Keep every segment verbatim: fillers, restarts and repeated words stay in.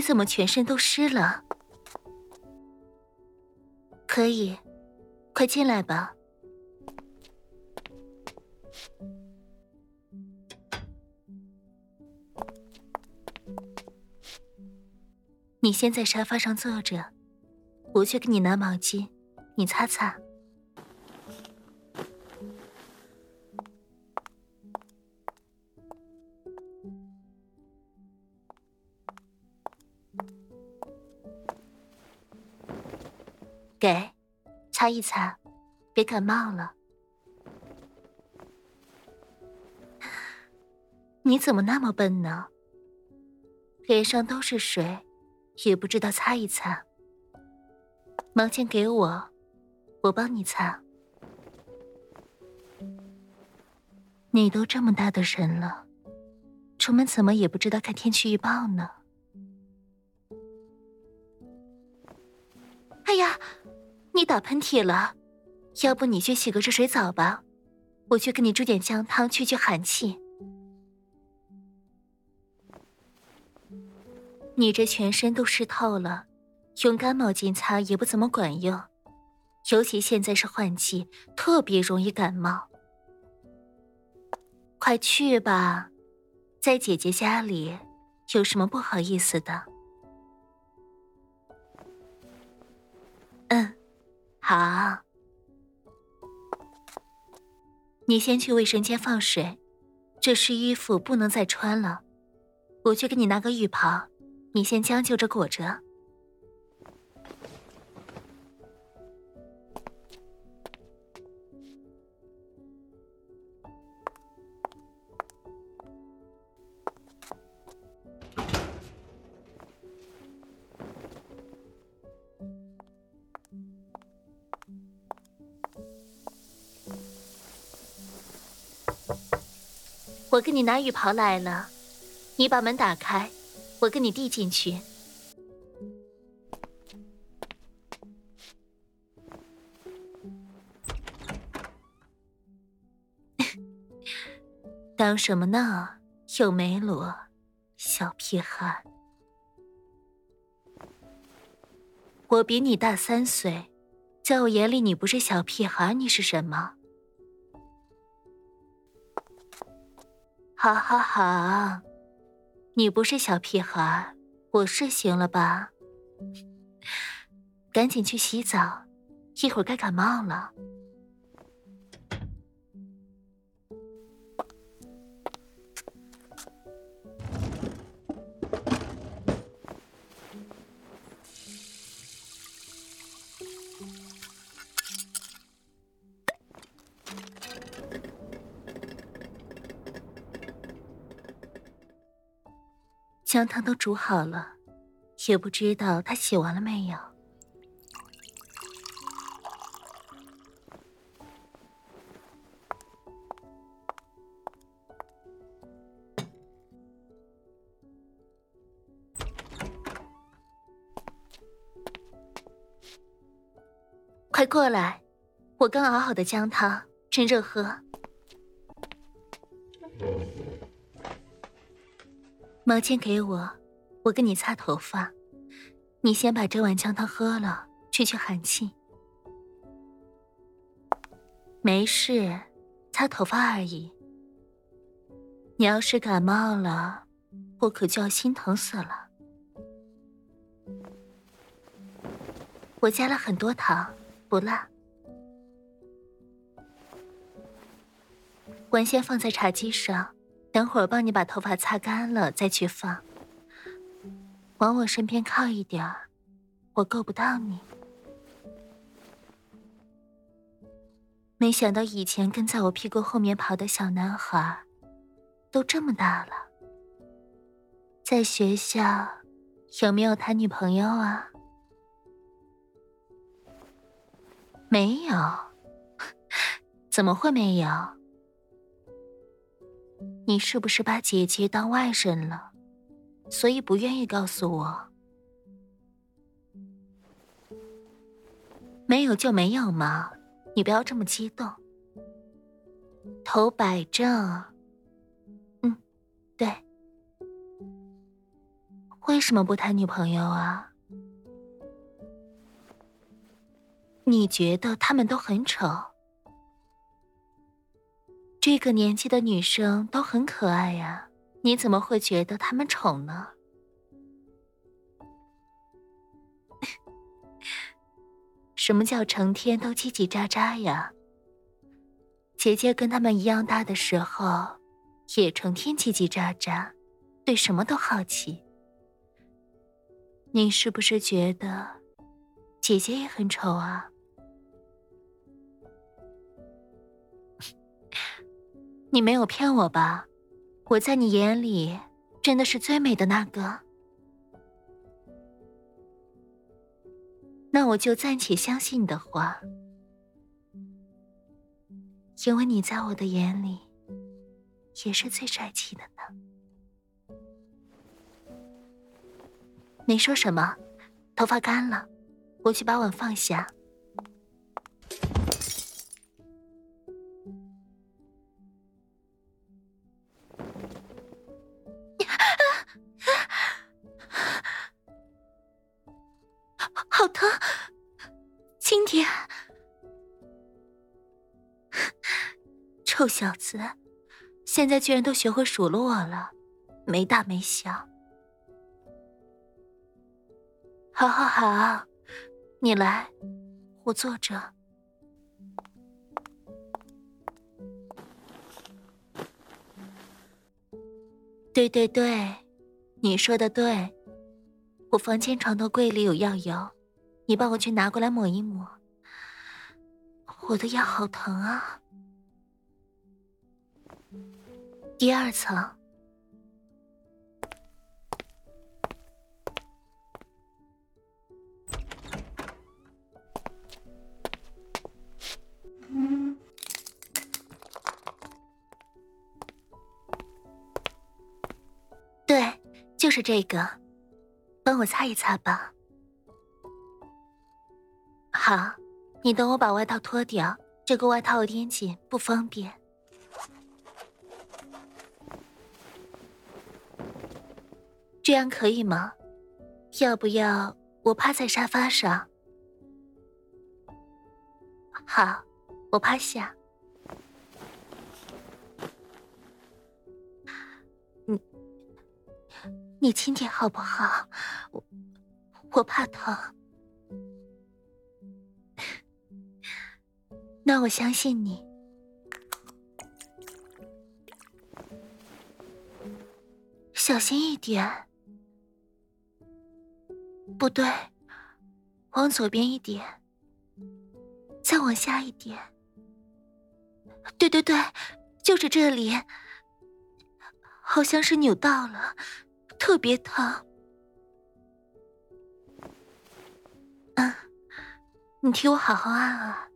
怎么全身都湿了？可以，快进来吧。你先在沙发上坐着，我去给你拿毛巾，你擦擦。给，擦一擦，别感冒了。你怎么那么笨呢？脸上都是水，也不知道擦一擦。毛巾给我，我帮你擦。你都这么大的人了，出门怎么也不知道看天气预报呢？哎呀，你打喷嚏了，要不你去洗个热水澡吧，我去给你煮点姜汤去去寒气。你这全身都湿透了，用干毛巾擦也不怎么管用，尤其现在是换季，特别容易感冒。快去吧，在姐姐家里，有什么不好意思的？嗯，好。你先去卫生间放水，这湿衣服不能再穿了。我去给你拿个浴袍，你先将就着裹着。我给你拿浴袍来了，你把门打开，我给你递进去。当什么呢？又没裸，小屁孩。我比你大三岁，在我眼里你不是小屁孩，你是什么？好好好，你不是小屁孩，我是行了吧？赶紧去洗澡，一会儿该感冒了。姜汤都煮好了，也不知道他洗完了没有。快过来，我刚熬好的姜汤，趁热喝。毛巾给我，我给你擦头发。你先把这碗姜汤喝了，去去寒气。没事，擦头发而已。你要是感冒了，我可就要心疼死了。我加了很多糖，不辣。碗先放在茶几上，等会儿帮你把头发擦干了再去放。往我身边靠一点儿，我够不到你。没想到以前跟在我屁股后面跑的小男孩都这么大了。在学校有没有谈女朋友啊？没有。怎么会没有？你是不是把姐姐当外人了，所以不愿意告诉我？没有就没有嘛，你不要这么激动。头摆正。嗯，对。 为什么不谈女朋友啊？你觉得她们都很丑？这个年纪的女生都很可爱呀，你怎么会觉得她们丑呢？什么叫成天都叽叽喳喳呀？姐姐跟她们一样大的时候，也成天叽叽喳喳，对什么都好奇。你是不是觉得姐姐也很丑啊？你没有骗我吧？我在你眼里真的是最美的那个？那我就暂且相信你的话，因为你在我的眼里也是最帅气的呢。你说什么？头发干了，我去把碗放下。好疼，轻点。臭小子，现在居然都学会数落我了，没大没小。好好好，你来，我坐着。对对对，你说的对，我房间床头柜里有药油，你帮我去拿过来抹一抹。我的腰好疼啊。第二层。对，就是这个，帮我擦一擦吧。好，你等我把外套脱掉，这个外套有点紧，不方便。这样可以吗？要不要我趴在沙发上？好，我趴下。你你轻点好不好？我我怕疼。那我相信你。小心一点。不对，往左边一点，再往下一点。对对对，就是这里。好像是扭到了，特别疼。嗯，你替我好好按啊。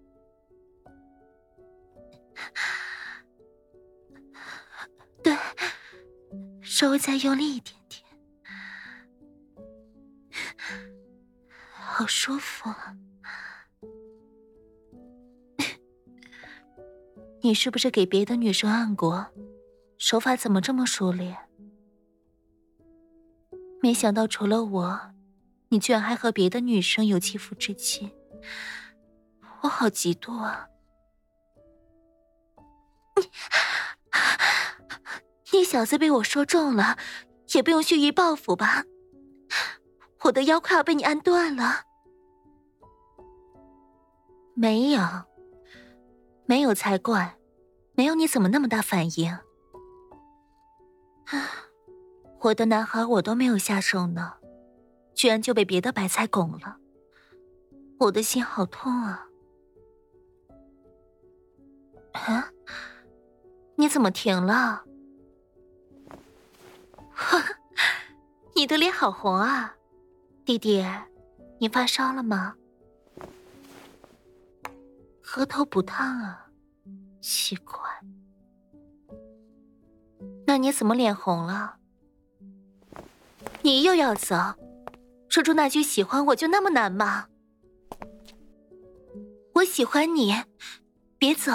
对，稍微再用力一点点。好舒服啊。你是不是给别的女生按过？手法怎么这么熟练？没想到除了我，你居然还和别的女生有肌肤之亲，我好嫉妒啊！你，你小子被我说中了，也不用蓄意报复吧？我的腰快要被你按断了。没有，没有才怪，没有你怎么那么大反应？我的男孩我都没有下手呢，居然就被别的白菜拱了，我的心好痛啊！啊，你怎么停了？你的脸好红啊，弟弟，你发烧了吗？额头不烫啊，奇怪。那你怎么脸红了？你又要走？说出那句喜欢我就那么难吗？我喜欢你，别走。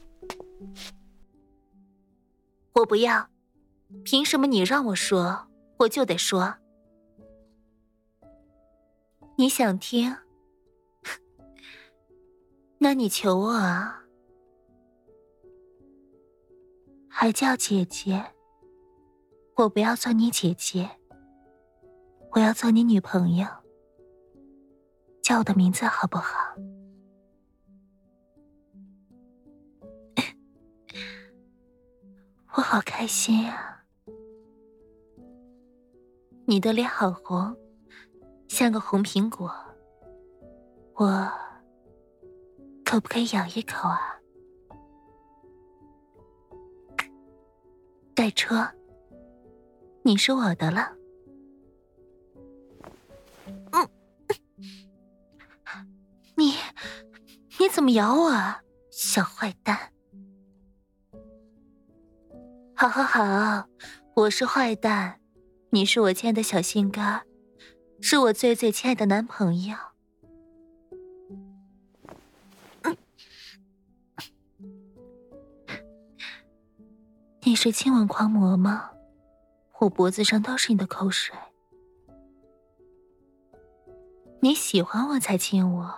我不要，凭什么你让我说， 我就得说。你想听？那你求我啊。还叫姐姐？我不要做你姐姐，我要做你女朋友。叫我的名字好不好？我好开心啊！你的脸好红，像个红苹果。我可不可以咬一口啊？盖车，你是我的了。嗯，你你怎么咬我啊，小坏蛋！好好好，我是坏蛋，你是我亲爱的小心肝，是我最最亲爱的男朋友。嗯，你是亲吻狂魔吗？我脖子上都是你的口水。你喜欢我才亲我？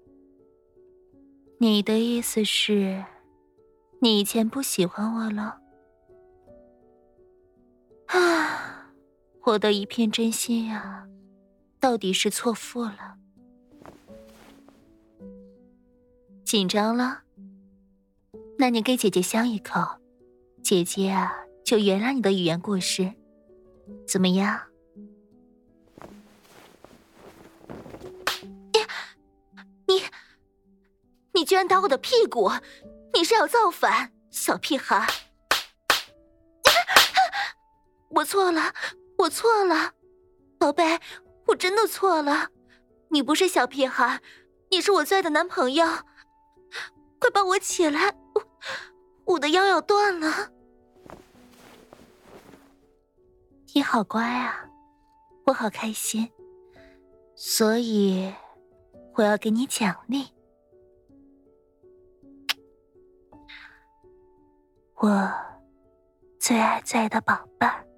你的意思是，你以前不喜欢我了？啊，我的一片真心呀，到底是错付了。紧张了？那你给姐姐香一口，姐姐啊就原谅你的语言过失，怎么样？你你你居然打我的屁股，你是要造反，小屁孩！我错了，我错了，宝贝，我真的错了。你不是小屁孩，你是我最爱的男朋友。快帮我起来，我我的腰要断了。你好乖啊，我好开心，所以我要给你奖励。我最爱最爱的宝贝儿。